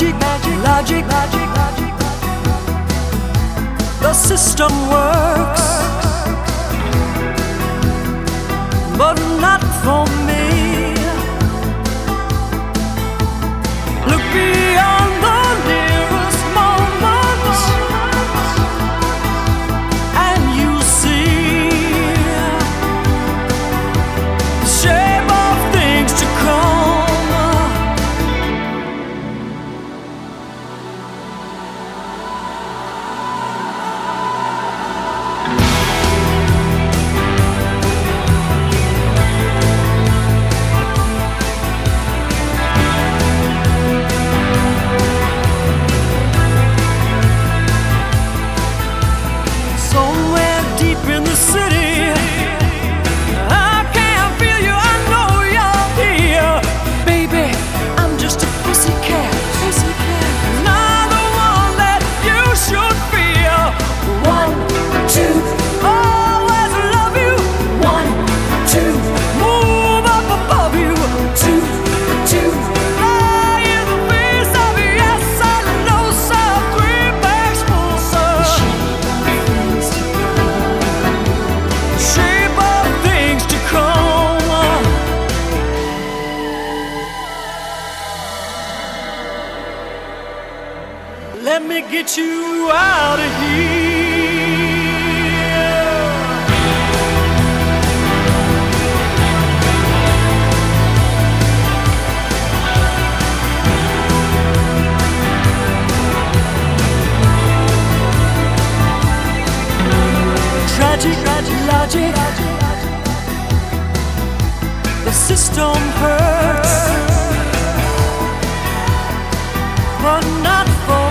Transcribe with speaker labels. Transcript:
Speaker 1: logic. The system works, but not for me. Look beyond the nearest moment, and you see the shape of things to come. Somewhere deep in the city, I can feel you, I know you're here. Baby, I'm just a pussycat, not the one that you should fear. 1, 2, always love you. 1, 2, move up above you. 2, 2, fly in the face of yes, I know, sir. 3 bags full, sir. Shape of things to come. Let me get you out of here. Tragic logic. The system hurts, but not for